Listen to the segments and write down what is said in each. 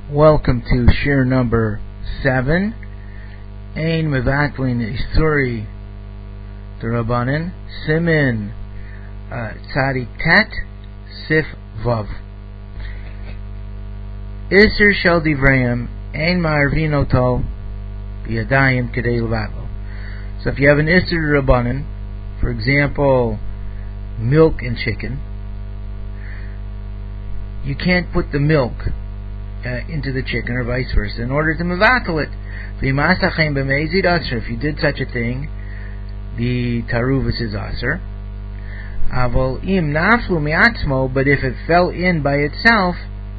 Welcome to shir number 7. Ein mevatlin isuri d'Rabbanan Simin Tzadi Tet Sif Vav. Isur shel divrayim ein ma'arvin oto b'yadayim kedei levatlo. So if you have an isur d'Rabbanan, for example, milk and chicken, you can't put the milk into the chicken or vice versa in order to mevatel it. If you did such a thing, the taruvus is aser. But if it fell in by itself,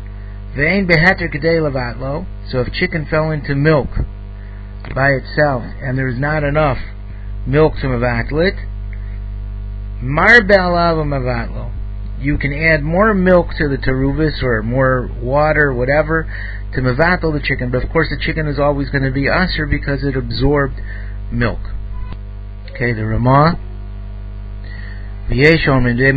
so if chicken fell into milk by itself and there's not enough milk to mevatel it, you can add more milk to the taruvus or more water, whatever, to mevatel the chicken. But of course the chicken is always going to be aser because it absorbed milk. Okay, the Ramah. So he's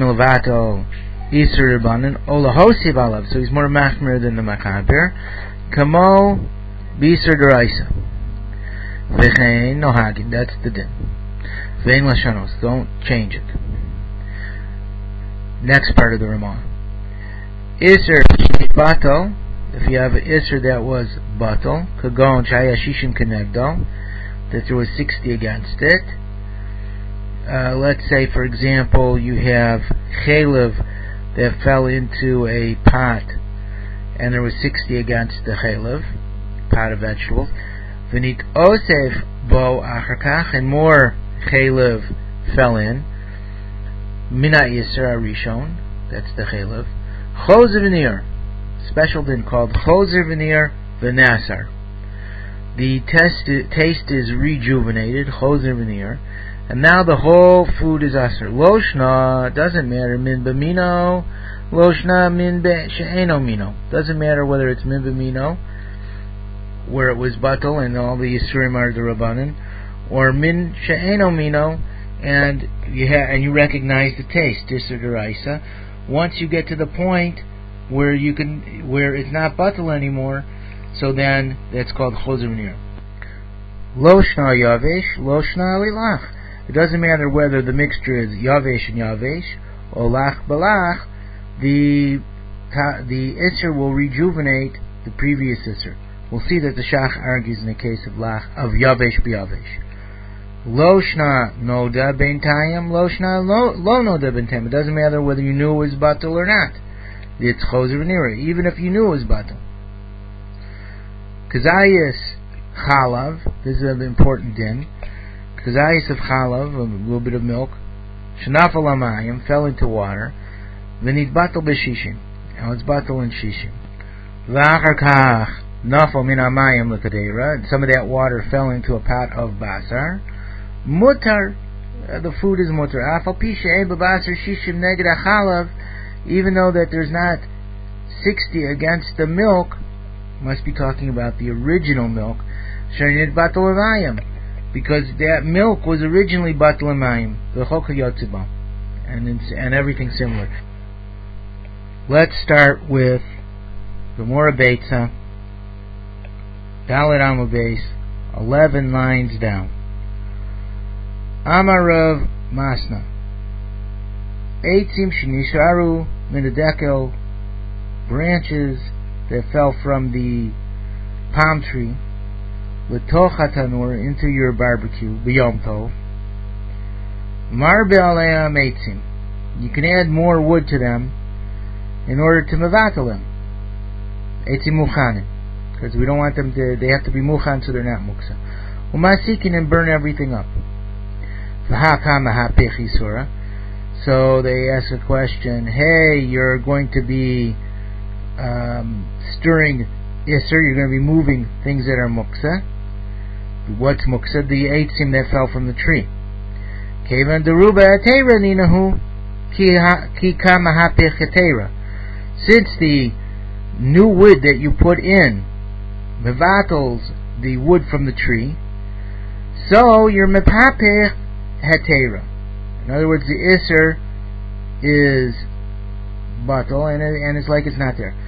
more machmir than the Machaber. Kamo b'isur d'oraisa. V'chein nohagin. That's the din. V'ein lashanos. Don't change it. Next part of the Ramah. Isur bato. If you have an isur that was bato, kagon chaya shishim kenegdo, that there was 60 against it. Let's say, for example, you have chaylev that fell into a pot, and there was 60 against the chaylev, pot of vegetables. V'nit osef bo acharkach, and more chaylev fell in. Mina Yisra Rishon, that's the Chaylev. Choser V'nir, special din called Choser V'nir V'nasar. The taste is rejuvenated, Choser V'nir, and now the whole food is aser. Loshna, doesn't matter, min b'mino, Loshna min she'eno mino. Doesn't matter whether it's min b'mino, where it was batal and all the Yisurim are the Rabbanan, or min she'eno mino, and you recognize the taste, isur d'oraisa. Once you get to the point where it's not batal anymore, so then that's called choser v'nir. Lo shna yavesh, lo shna lilach. It doesn't matter whether the mixture is yavesh and yavesh or lach balach. The isur will rejuvenate the previous isur. We'll see that the Shach argues in the case of yavesh b'yavesh. Lo shna noda b'intayim, lo shna lo noda b'intayim. It doesn't matter whether you knew it was batal or not. It's choser v'nira, even if you knew it was batal. Kazayis chalav, this is an important din. Kazayis of chalav, a little bit of milk, shenafal amayim, fell into water, v'nit batal b'shishim. Now it's batal in shishim. V'achar kach nafal min amayim l'kadeira, and some of that water fell into a pot of basar. Mutar, the food is mutar. Even though that there's not 60 against the milk, must be talking about the original milk. Because that milk was originally batal mayim, and everything similar. Let's start with Gemara Beitza, Dalet Amud Beis, 11 lines down. Amarav Masna Eitzim Shinisharu Minadekel, branches that fell from the palm tree, L'toch hatanur, into your barbecue, B'yom Tov. Marbe aleim eitzim, you can add more wood to them in order to mevatel them. Eitzim muchanim, because we don't want them to, they have to be muchan so they're not muksa. Umasikin, and burn everything up. So they ask a question, hey, you're going to be stirring, yes sir, you're going to be moving things that are muksa. What's muksa? The eitzim that fell from the tree. Since the new wood that you put in mevatels the wood from the tree, so you're mepapech hetera. In other words, the isur is batal, and it's like it's not there.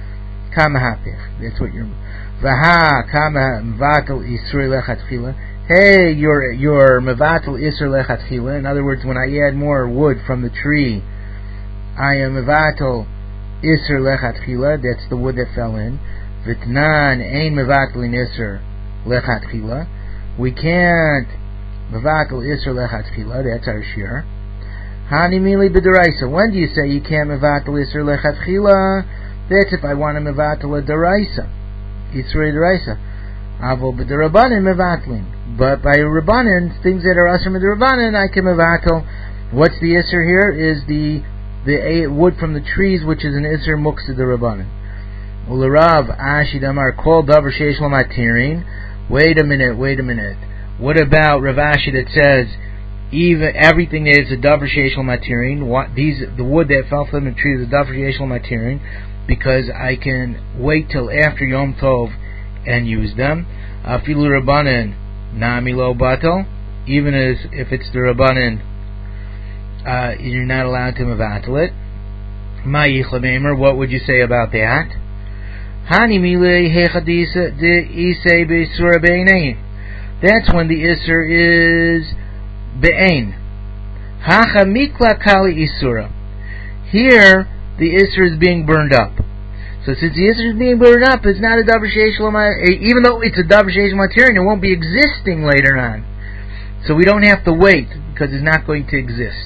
kamahapich. That's what you're. Vaha kama mevatel isur lechatchila. Hey, you're mevatel isur lechatchila. In other words, when I add more wood from the tree, I am mevatel isur lechatchila. That's the wood that fell in. Vitnan ein mevatel isur lechatchila. We can't mevatel isur lechatchila. That's our shir. Hani mili b'deraisa. When do you say you can't mevatel isur lechatchila? That's if I want to mevatel a deraisa. Isur deraisa. Avo b'derabanan mevatlin. But by rabbanan, things that are asur b'derabanan, I can mevatel. What's the isur here? Is the wood from the trees, which is an isur muksa derabanan. Ularav ashid amar kol davar sheish lo matirin. Wait a minute. What about Rav Ashi that says even everything that is a davar sheish lo matirin? The wood that fell from the tree is a davar sheish lo matirin, because I can wait till after Yom Tov and use them. Afilu rabbanan nami lo batel. Even as if it's the rabbanan, you're not allowed to mevatel it. Ma yichla, what would you say about that? Hani milei hechadisa de isei beisura be'ein. That's when the isur is be'ein. Hacha mikla kali isura. Here, the isur is being burned up. So since the isur is being burned up, it's not a davar sheish lo matirin. Even though it's a davar sheish lo matirin, it won't be existing later on. So we don't have to wait, because it's not going to exist.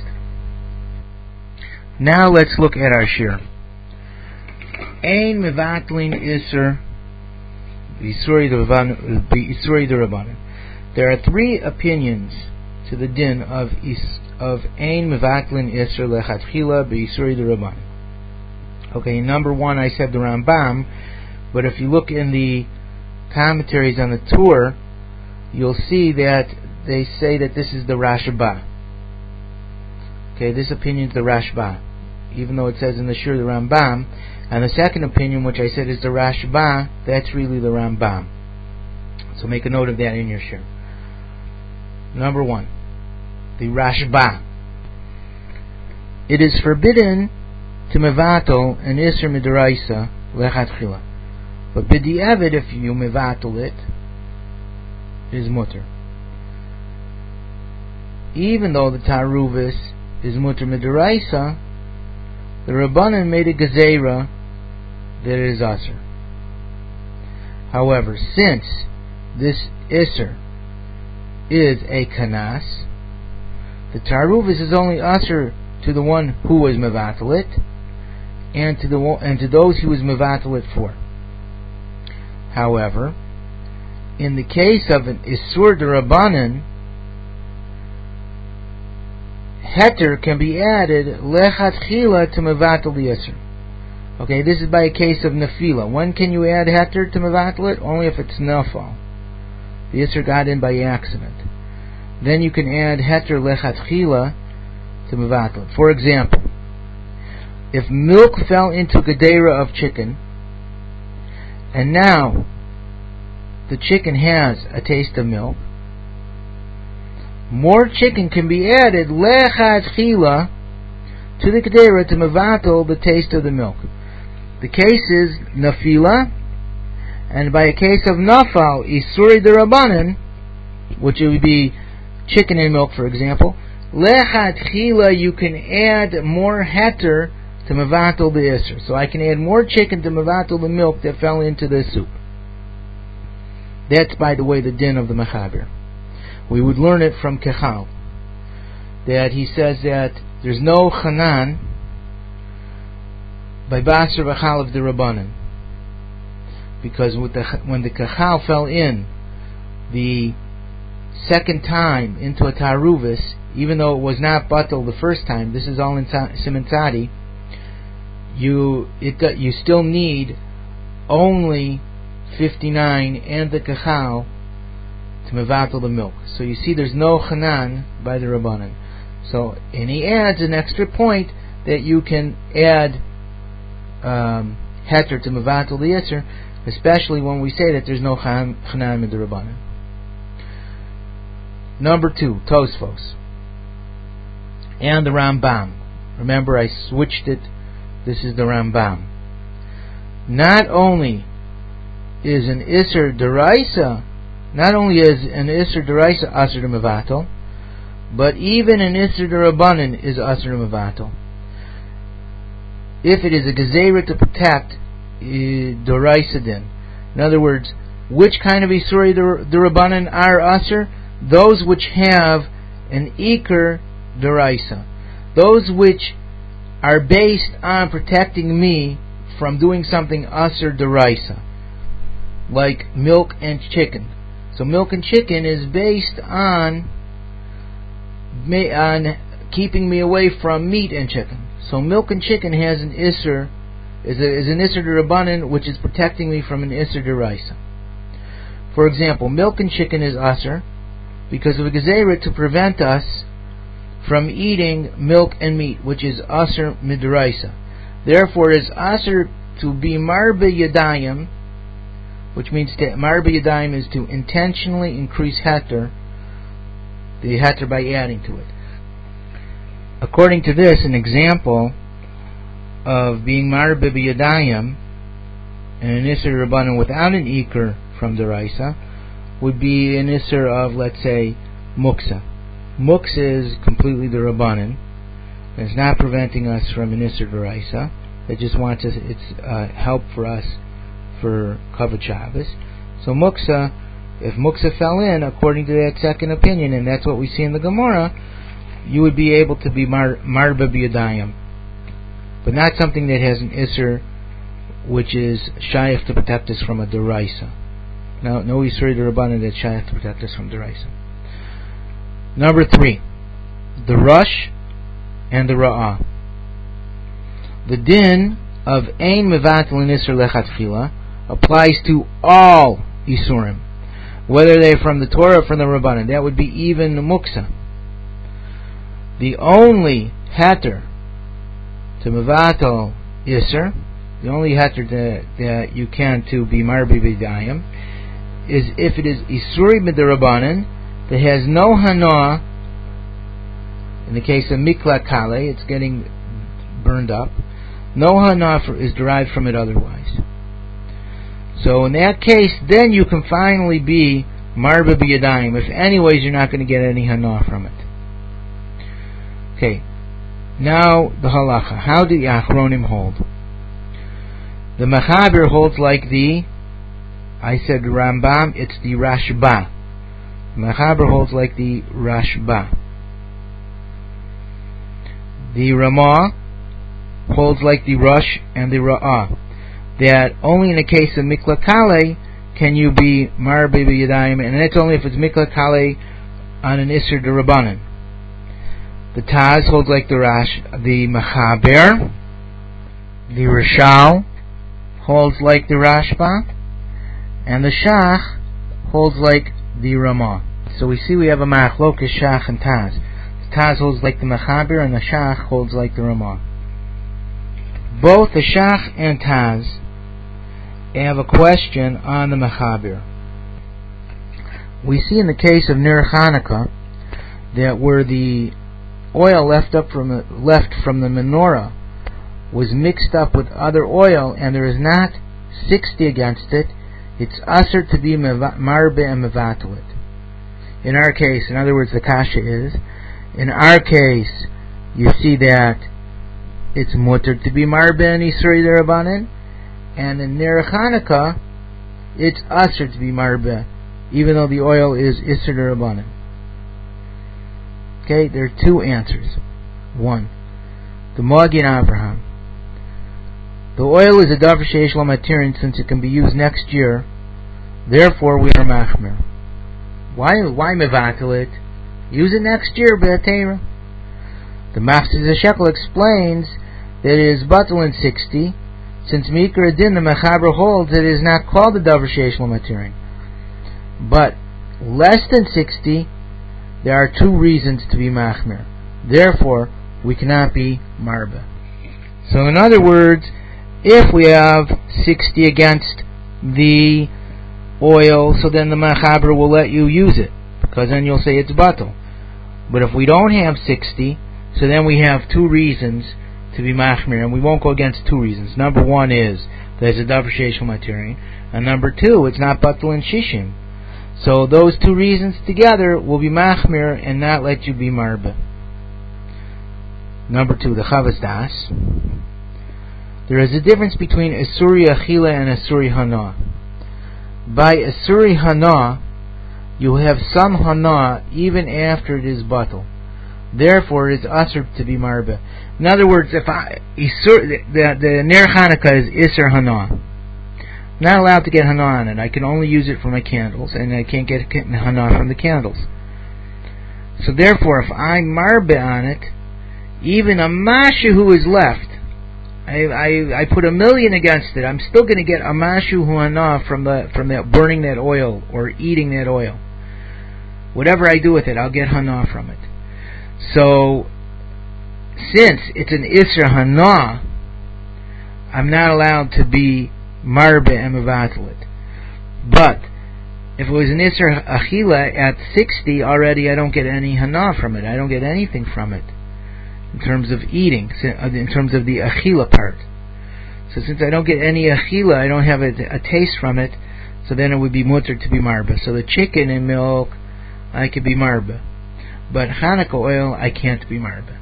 Now let's look at our shir. Ein mevatlin isur b'isuri derabanan. There are three opinions to the din of ein mevatlin isur lechatchila b'isuri derabanan. Okay, number one, I said the Rambam, but if you look in the commentaries on the Tur, you'll see that they say that this is the Rashba. Okay, this opinion is the Rashba, even though it says in the Shur the Rambam. And the second opinion, which I said is the Rashba, that's really the Rambam. So make a note of that in your Shur. Number one, the Rashba. It is forbidden to mevatel an isur midaraisa lechatchila, but b'di'evid, if you mevatel it, is mutter. Even though the taruvis is mutter midaraisa, the rabbanan made a gezerah that it is asur. However, since this isur is a kanas, the taruvis is only asur to the one who was mevatel it, and to those he was mevatel it for. However, in the case of an isur derabanan, heter can be added lechatchila to mevatel the isur. Okay, this is by a case of nefila. When can you add heter to mevatel it? Only if it's nafal. The isur got in by accident. Then you can add heter lechatchila to mevatel it. For example, if milk fell into gedera of chicken, and now the chicken has a taste of milk, more chicken can be added lechatchila to the gedera to mevatel the taste of the milk. The case is nafila, and by a case of nafal, isuri derabanan, which would be chicken and milk, for example, lechatchila you can add more heter to mevatel the isur. So I can add more chicken to mevatel the milk that fell into the soup. That's, by the way, the din of the Mechaber. We would learn it from Kechal, that he says that there's no chanan by Basar v'chalav d'Rabbanan, because when the Kechal fell in the second time into a taruvis, even though it was not batel the first time, this is all in Siman Tzadi, you still need only 59 and the Kechal to mevatel the milk. So you see there's no chanan by the Rabbanan. So, and he adds an extra point that you can add heter to mevatel the isur, especially when we say that there's no chanan with the Rabbanan. Number two, Tosfos and the Rambam. Remember, I switched it. This is the Rambam. not only is an Isser Deraisa, not only is an Isser Deraisa Asr Mevatel, but even an Isser Derabanan is Asr Mevatel. If it is a Gezerah to protect Deraisa din. In other words, which kind of Isuri Derabanan are Asr? Those which have an Iker Deraisa. Those which are based on protecting me from doing something Asr Deraisa, like milk and chicken. So milk and chicken is based on keeping me away from meat and chicken. So milk and chicken has an Isser, is an Isser Derabanan, which is protecting me from an Isser Deraisa. For example, milk and chicken is Asr because of a Gezerah to prevent us from eating milk and meat, which is Asr Midraisa. Therefore, it is Asr to be Marbe Yadayim, which means Marbe Yadayim is to intentionally increase Heter, the Heter by adding to it. According to this, an example of being Marbe Yadayim and an Isser Rabbanan without an Iker from Deraisa would be an Isser of, let's say, Muksa. Muksa is completely the Rabbanan. It's not preventing us from an Isser Deraisa. It just wants us, it's help for us for Kavod Shabbos. So Muksa, if Muksa fell in, according to that second opinion, and that's what we see in the Gemara, you would be able to be Marba B'Yadayim. But not something that has an Isser which is Shayach to protect us from a Deraisa. No Isser D'Rabbanan that's Shayach to protect us from Deraisa. Number 3, the Rush and the Ra'ah. The din of Ein Mevatel and Isser Lechatfila applies to all Isurim, whether they're from the Torah or from the Rabbanan. That would be even the Muksa. The only Heter to Mevatel Isser, the only Heter that you can to be Marbi B'Dayim, is if it is Isuri B'Darabanan that has no Hana. In the case of Mikla Kale, it's getting burned up. No Hana is derived from it otherwise. So in that case, then you can finally be Marba B'Yadayim. If anyways, you're not going to get any Hana from it. Okay, now the Halacha. How do the Achronim hold? The Mechaber holds like I said Rambam, it's the Rashba. The Mechaber holds like the Rashba. The Ramah holds like the Rush and the Ra'ah, that only in the case of Mikla Kale can you be Mar B'Yadayim, and that's only if it's Mikla Kale on an Isser D'Rabbanan. The Taz holds like the Mechaber. The Rishal holds like the Rashba, and the Shach holds like the Ramah. So we see we have a Machlokas Shach and Taz. The Taz holds like the Mechaber, and the Shach holds like the Ramah. Both the Shach and Taz have a question on the Mechaber. We see in the case of Ner Chanukah that where the oil left from the menorah was mixed up with other oil and there is not 60 against it, it's usher to be marbe and mevatelit. In our case, in other words, the kasha is, in our case, you see that it's mutter to be marbe and isuri derabanan, and in Ner Chanukah, it's usher to be marbe, even though the oil is isur derabanan. Okay, there are two answers. One, the Magen Avraham. The oil is a davar sheish lo materin since it can be used next year. Therefore, we are machmer. Why mevatel it? Use it next year, b'atera. The Mafsir Shekel explains that it is batel in 60, since Mikra Din the Mechaber holds that it is not called a davar sheish lo materin. But less than 60, there are two reasons to be machmer. Therefore, we cannot be marba. So in other words, if we have 60 against the oil, so then the Mechaber will let you use it, because then you'll say it's batel. But if we don't have 60, so then we have two reasons to be machmer, and we won't go against two reasons. Number one is There's a davar sheish matirin. And number 2, it's not batal in shishim. So those 2 reasons together will be machmir and not let you be marbe. Number 2, the Chavas Das. There is a difference between Asuri Achila and Asuri Hana. By Asuri Hana, you have some Hana even after it is batal. Therefore, it is asur to be marbe. In other words, if the Ner Hanukkah is Isser Hana. I'm not allowed to get Hana on it. I can only use it for my candles, and I can't get Hana from the candles. So therefore, if I marbe on it, even a mashu who is left, I put 1,000,000 against it, I'm still going to get a mashu hu Hana from that burning that oil or eating that oil. Whatever I do with it, I'll get Hana from it. So, since it's an Isra Hana, I'm not allowed to be marbe and mevatel it. But if it was an Isra Achila at 60 already, I don't get any Hana from it. I don't get anything from it in terms of eating, in terms of the Achila part. So since I don't get any Achila, I don't have a taste from it, so then it would be mutter to be marbe. So the chicken and milk, I could be marbe. But Hanukkah oil, I can't be marbe.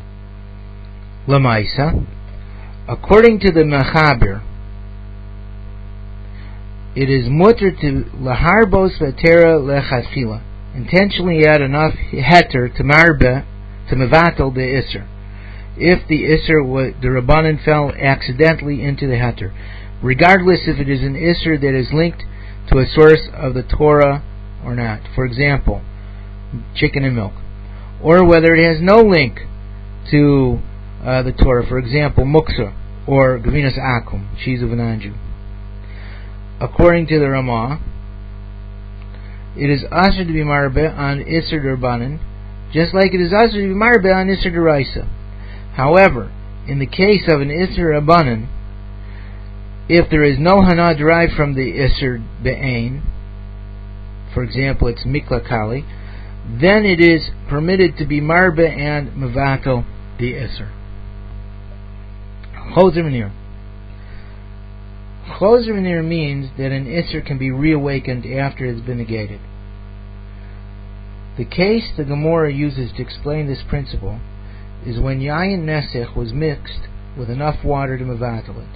Lamaisa, according to the Mechaber, it is mutter to laharbos v'tera lechatchila, intentionally add enough heter to marbe, to mevatel the isser. If the isser, the rabbanan fell accidentally into the heter, regardless if it is an isser that is linked to a source of the Torah or not. For example, chicken and milk, or whether it has no link to the Torah. For example, muksa or gavinas akum, cheese of an anju. According to the Ramah, it is asur to be marbe on Isser D'Rabbanan, just like it is asur to be marbe on Isser D'Oraisa. However, in the case of an Isser D'Rabbanan, if there is no Hana derived from the Isser Be'ain, for example, it's Mikla Kali, then it is permitted to be marbe and mevatel the Isser. Chozer V'nir. Chozer V'nir means that an Isser can be reawakened after it has been negated. The case the Gemara uses to explain this principle is when Yayin Nesech was mixed with enough water to mevatel it.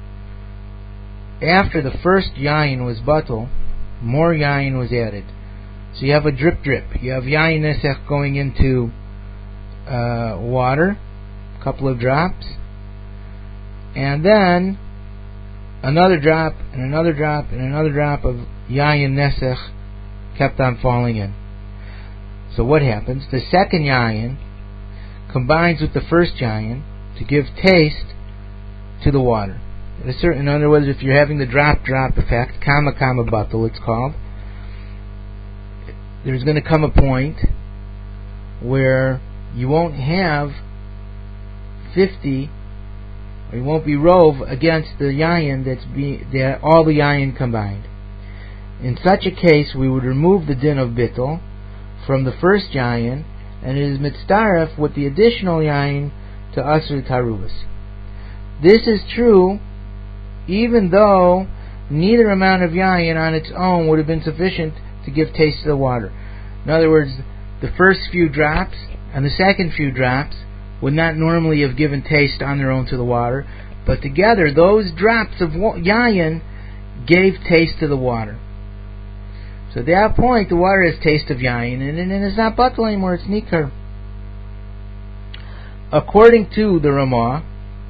After the first Yayin was batal, more Yayin was added. So you have a drip. You have Yayin Nesech going into water, a couple of drops, and then another drop, and another drop, and another drop of Yayin Nesech kept on falling in. So what happens? The second Yayin combines with the first Yayin to give taste to the water. In other words, if you're having the drop effect, kama batal it's called, there's going to come a point where you won't have 50, or you won't be rov against the yayin that all the yayin combined. In such a case, we would remove the din of bittul from the first yayin, and it is mitzdaref with the additional yayin to asur taruvas. This is true even though neither amount of yayin on its own would have been sufficient to give taste to the water. In other words, the first few drops and the second few drops would not normally have given taste on their own to the water, but together those drops of yayin gave taste to the water. So at that point the water has taste of yayin, and it's not batal anymore, it's nikar. According to the Ramah,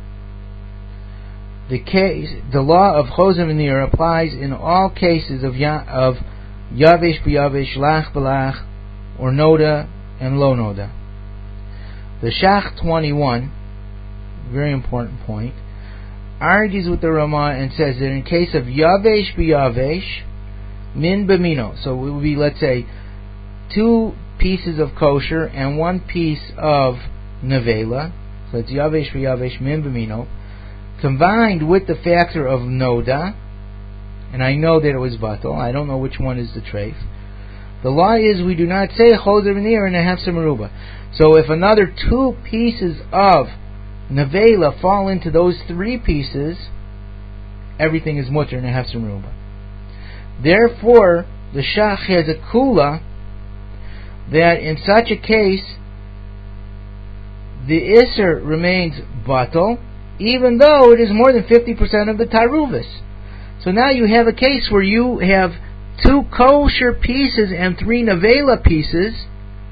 the law of Chozer V'nir applies in all cases of yavesh b'yavesh, lach b'lach, or noda and lo noda. The Shach 21, very important point, argues with the Ramah and says that in case of yavesh b'yavesh, min b'mino, so it would be, let's say, 2 pieces of kosher and 1 piece of nevela, so it's yavesh b'yavesh, min b'mino, combined with the factor of noda, and I know that it was batal, I don't know which one is the treif. The law is we do not say chozer v'nir and a hefseh meruba. So if another 2 pieces of nevela fall into those 3 pieces, everything is mutter in a hefzer meruba. Therefore, the shach has a kula that in such a case, the iser remains batal, even though it is more than 50% of the taruvus. So now you have a case where you have 2 kosher pieces and 3 nevela pieces,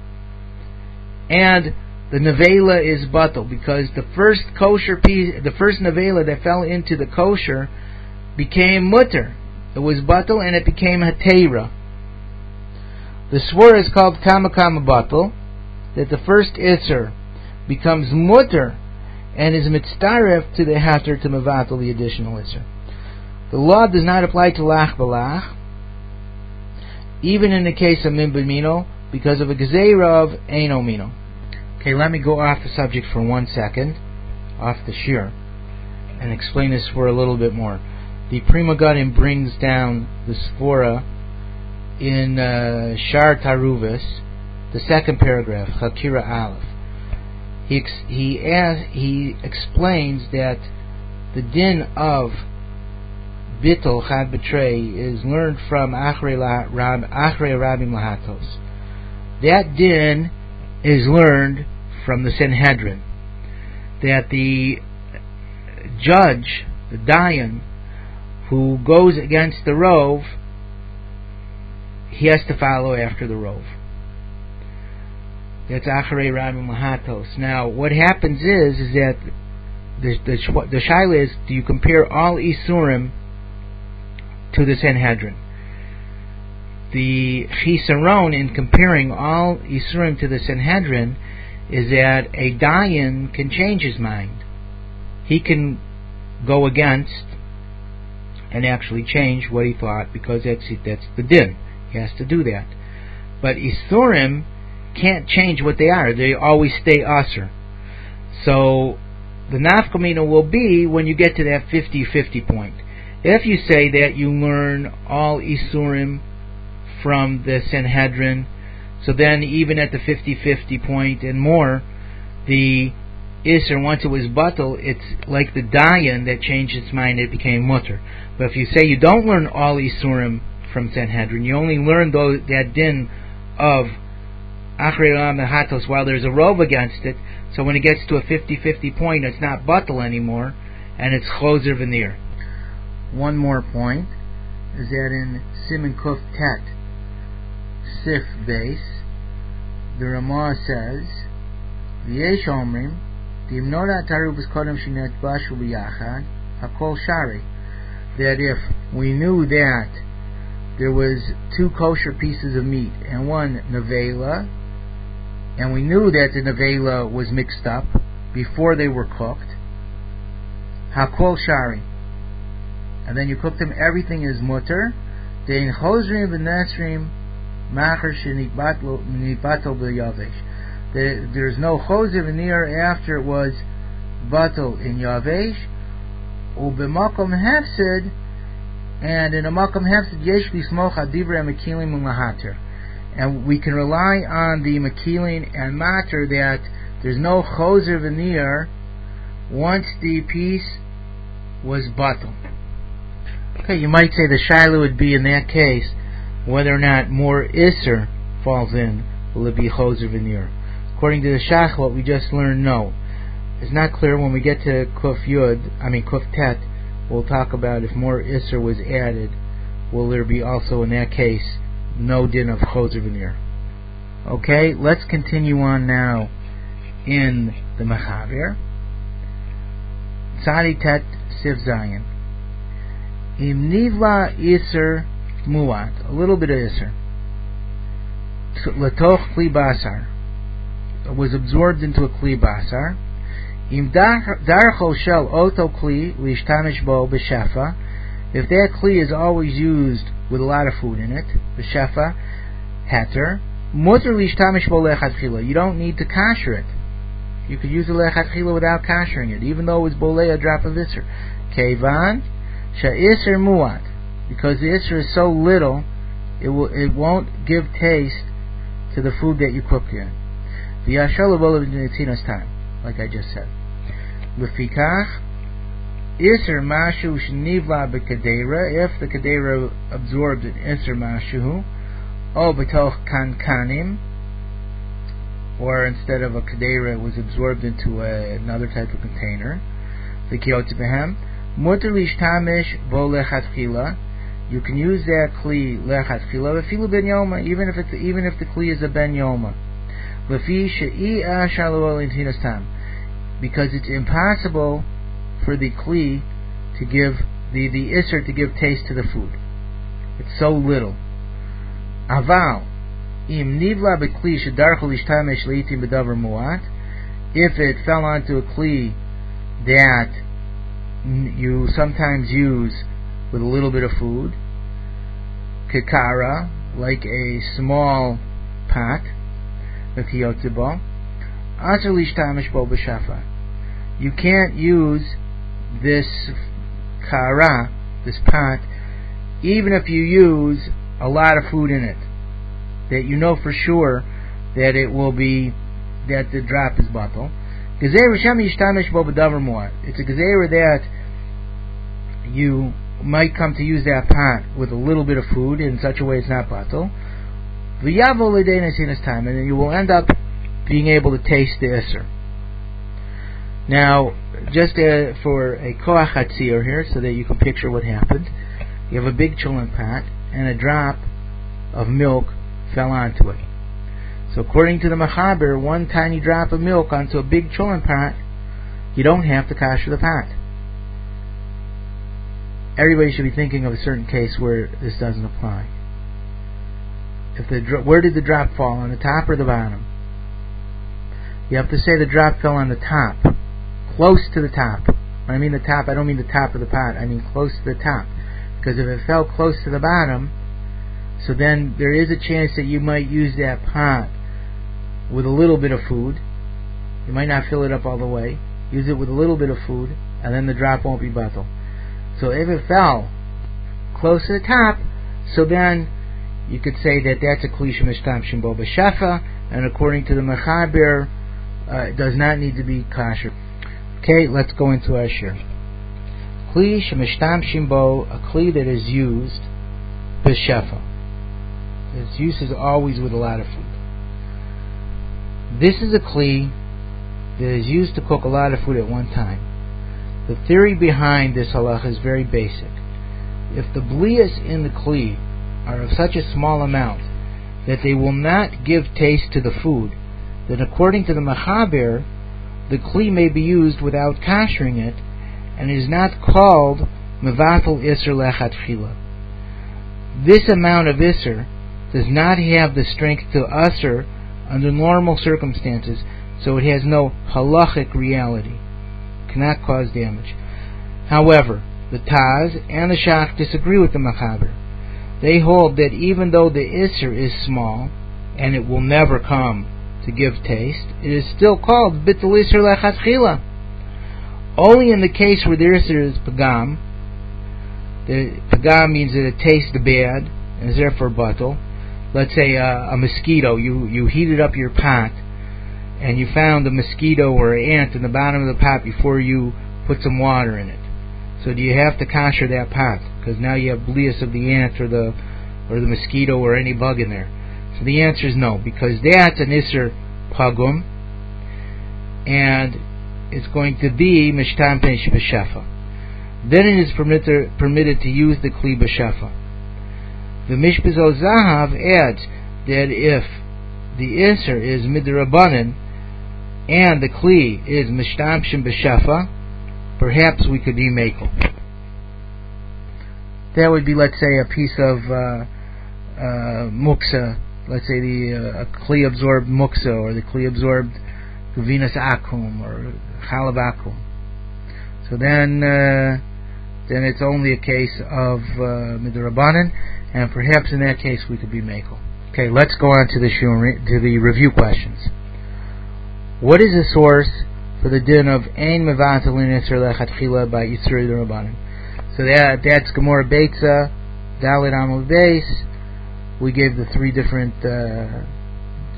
and the nevela is batal because the first kosher piece, the first nevela that fell into the kosher, became mutter. It was batal and it became hatera. The swara is called kama batal, that the first iser becomes mutter and is mitzaref to the hater to mevatel the additional iser. The law does not apply to lach balach, even in the case of min b'mino, because of a gezeira of eino mino. Okay, let me go off the subject for 1 second, off the shir, and explain this for a little bit more. The Pri Megadim brings down the svora in Shar Taruvus, the second paragraph, Chakira Aleph. He explains that the din of Bittul Chad Betray is learned from Achrei Rabim Lahatos. That din is learned from the Sanhedrin, that the judge, the Dayan, who goes against the Rov, he has to follow after the Rov. That's Acharei Rabim Lahatos. Now, what happens is that the shaila is, do you compare all Isurim to the Sanhedrin? The chisaron in comparing all Isurim to the Sanhedrin is that a Dayan can change his mind. He can go against and actually change what he thought, because that's the din. He has to do that. But Isurim can't change what they are. They always stay Aser. So the nafkamina will be when you get to that 50-50 point. If you say that you learn all Isurim from the Sanhedrin, so then even at the 50-50 point and more, the Isser, once it was batal, it's like the Dayan that changed its mind, it became mutter. But if you say you don't learn all Isurim from Sanhedrin, you only learn that din of Achrei Rabim Lahatos while there's a rov against it, so when it gets to a 50-50 point, it's not batal anymore, and it's choser v'nir. One more point is that in Siman Kuf Tet, Sif base, the Ramah says, V'yesh omrim, Dimnora tarubas kodem shinet bashu b'yachad, hakol shari, that if we knew that there was 2 kosher pieces of meat and 1 nevela, and we knew that the nevela was mixed up before they were cooked, hakol shari, and then you cook them, everything is mutter, dein chosrim v'nesrim macher shenibatel b'yavesh. There's no choser v'nir after it was batel in yavesh, u'b'makom hefsed, and in a makom hefsed yesh lismoch adivrei mekilim u'lahater, and we can rely on the mekilin and mater that there's no choser v'nir once the piece was batel. Okay, you might say the shaila would be in that case whether or not more iser falls in, will it be choser v'nir? According to the shach, what we just learned, no. It's not clear. When we get to Kuf Tet, we'll talk about if more iser was added, will there be also in that case no din of choser v'nir? Okay, let's continue on now in the Mechaber. Tzadi Tet Siv Zayin. Im nivla iser muat, a little bit of iser, latoch kli basar, was absorbed into a kli basar. Im darcho shel oto kli lishtamish bo b'shefa, if that kli is always used with a lot of food in it, b'shefa, heter, muter lishtamish bo lechatchila, you don't need to kasher it. You could use the lechatchila without kashering it, even though it was bolei a drop of iser. Kevan Sha'isr muat, because the isr is so little, it won't give taste to the food that you cooked in. V'yashal b'olav time, like I just said. L'fikach Iser mashu shnivla b'kedera, if the kedera absorbed an iser mashu, o b'toch kankanim, or instead of a kedera it was absorbed into another type of container, the kiyotze behem, muter lishtamish bo lechatchila, you can use that kli lechatchila, v'filu ben yoma, even if the kli is a ben yoma, v'fi she'i ashar lo l'intinas tam, because it's impossible for the kli to give the iser to give taste to the food. It's so little. Aval im nivla bekli shedarchu lishtamesh leitim bedavar muat, if it fell onto a kli that you sometimes use with a little bit of food, kekara, like a small pot, the kiyotze bo, asher lishtamesh bo b'shafa. You can't use this kara, this pot, even if you use a lot of food in it, that you know for sure that it will be, that the drop is batal. It's a gezerah that you might come to use that pot with a little bit of food in such a way it's not batal. And then you will end up being able to taste the iser. Now, just for a koach hatzir here, so that you can picture what happened, you have a big cholent pot, and a drop of milk fell onto it. So according to the Mechaber, one tiny drop of milk onto a big cholent pot, you don't have to kasher the pot. Everybody should be thinking of a certain case where this doesn't apply. Where did the drop fall, on the top or the bottom? You have to say the drop fell on the top. Close to the top. When I mean the top, I don't mean the top of the pot, I mean close to the top. Because if it fell close to the bottom, so then there is a chance that you might use that pot with a little bit of food. You might not fill it up all the way. Use it with a little bit of food, and then the drop won't be batal. So if it fell close to the top, so then you could say that that's a kli shemishtam shimbo b'shafa, and according to the Mechaber, it does not need to be kosher. Okay, let's go into our shir. Kli shemishtam shimbo, a kli that is used b'shafa. Its use is always with a lot of food. This is a kli that is used to cook a lot of food at one time. The theory behind this halacha is very basic. If the blias in the kli are of such a small amount that they will not give taste to the food, then according to the Mechaber, the kli may be used without kashering it, and it is not called mevatel iser lechatchila. This amount of iser does not have the strength to usher under normal circumstances, so it has no halachic reality. It cannot cause damage. However, the Taz and the Shach disagree with the Mechaber. They hold that even though the iser is small, and it will never come to give taste, it is still called bitul iser lechatchila. Only in the case where the iser is pagam, the pagam means that it tastes bad and is therefore batal. Let's say a mosquito, you heated up your pot and you found a mosquito or an ant in the bottom of the pot before you put some water in it. So do you have to kasher that pot? Because now you have blias of the ant or the mosquito or any bug in there. So the answer is no, because that's an iser pagum, and it's going to be mishtam peish b'shafa. Then it is permitted to use the kli b'shafa. The Mishpah Zahav adds that if the iser is midrabanan and the kli is mishtam b'shafa, perhaps we could be mekel. That would be, let's say, a piece of muksa. Let's say the kli absorbed muksa, or the kli absorbed guvinas akum or chalab akum. So then it's only a case of midrabanan, and perhaps in that case we could be mekel. Okay, let's go on to the review questions. What is the source for the din of ein mevatel iser lechatchila by Yisur Rabbanan? So that's Gemara Beitza, Dalet Amud Beis. We gave the three different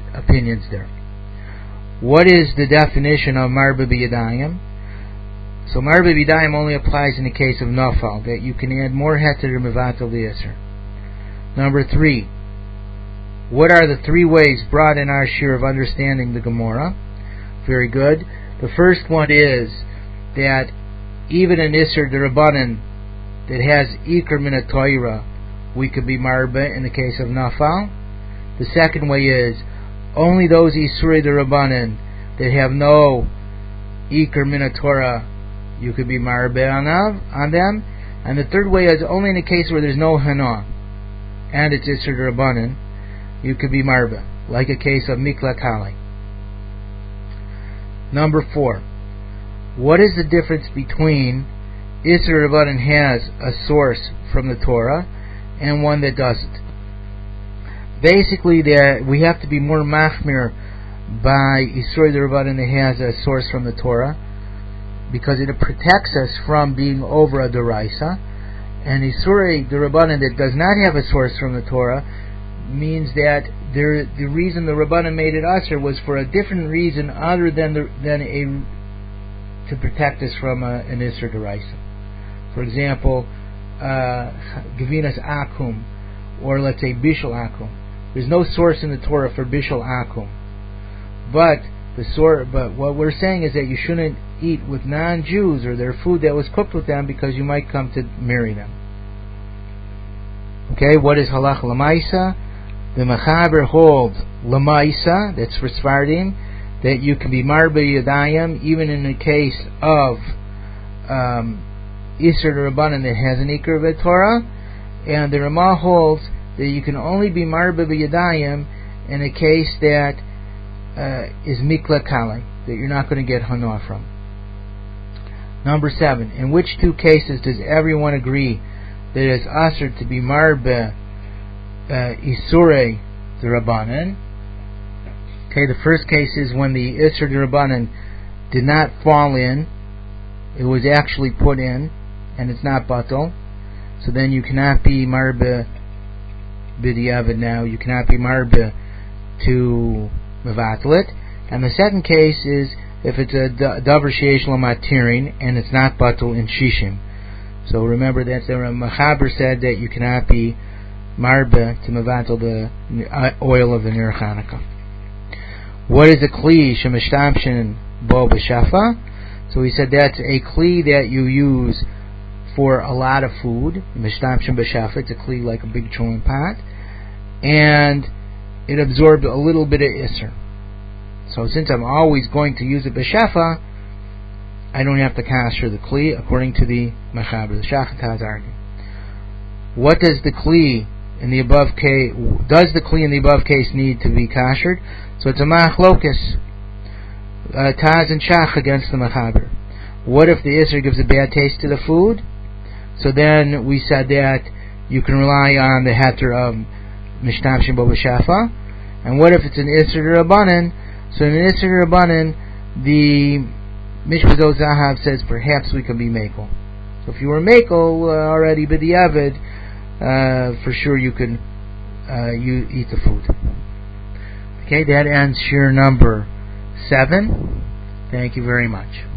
opinions there. What is the definition of marba b'yadayim? So Marbe B'Yadayim only applies in the case of Nafal, that you can add more heter to Mevatel the Isser. Number 3. What are the 3 ways brought in our shir of understanding the Gemara? Very good. The first one is that even an Isser D'Rabbanan that has Iker Min HaTorah, we could be Marbe in the case of Nafal. The second way is only those Isurei D'Rabbanan that have no Iker Min HaTorah, you could be Marbe on them. And the third way is only in a case where there's no Hana and it's Isur D'Rabbanan, you could be Marbe, like a case of Mikla Kali. Number 4. What is the difference between Isur D'Rabbanan has a source from the Torah and one that doesn't? Basically, we have to be more machmir by Isur D'Rabbanan that has a source from the Torah, because it protects us from being over a Doraisa, and Isurei D'Rabbanan that does not have a source from the Torah means that the reason the Rabbanan made it Asur was for a different reason other than to protect us from an Isur Doraisa. For example, Gavinas Akum, or let's say Bishul Akum. There's no source in the Torah for Bishul Akum, but what we're saying is that you shouldn't eat with non-Jews or their food that was cooked with them, because you might come to marry them. Okay, what is halach lamaisa? The Mechaber holds lamaisa, that's for Sfardim, that you can be Marbe B'Yadayim even in the case of Isur D'Rabbanan that has an Iker V'Torah, and the Ramah holds that you can only be Marbe B'Yadayim in a case that is Mikla Kali, that you're not going to get Hana from. Number 7. In which 2 cases does everyone agree that it is Asur to be Marbe Isurei D'Rabbanan? Okay, the first case is when the Isur D'Rabbanan did not fall in, it was actually put in, and it's not Batal. So then you cannot be Marbe B'Diavad now, you cannot be Marbe to Mevatlet. And the second case is if it's a Davar Sheish Lo Matirin and it's not Batal in Shishim. So remember that the Mechaber said that you cannot be Marbe to Mevatel the oil of the Ner Chanukah. What is a Kli Shemishtamshin Bo B'Shafa? So he said that's a Kli that you use for a lot of food. Mishtamshin B'Shafa, it's a Kli like a big cholent pot, and it absorbed a little bit of Isser. So since I'm always going to use it B'Shafa, I don't have to kasher the Kli, according to the Mechaber, the Shachataz argument. What does the Kli in the above case, does the Kli in the above case need to be kashered? So it's a Machlokas, Taz and Shach against the Mechaber. What if the Isser gives a bad taste to the food? So then we said that you can rely on the heter of Mishtamshin Bo B'Shafa. And what if it's an Isser D'Rabbanan? So in an Isser D'Rabbanan, the Mishpah Zahav says perhaps we can be Mekel. So if you were Mekel already B'Diavad, for sure you can you eat the food. Okay, that ends shir number 7. Thank you very much.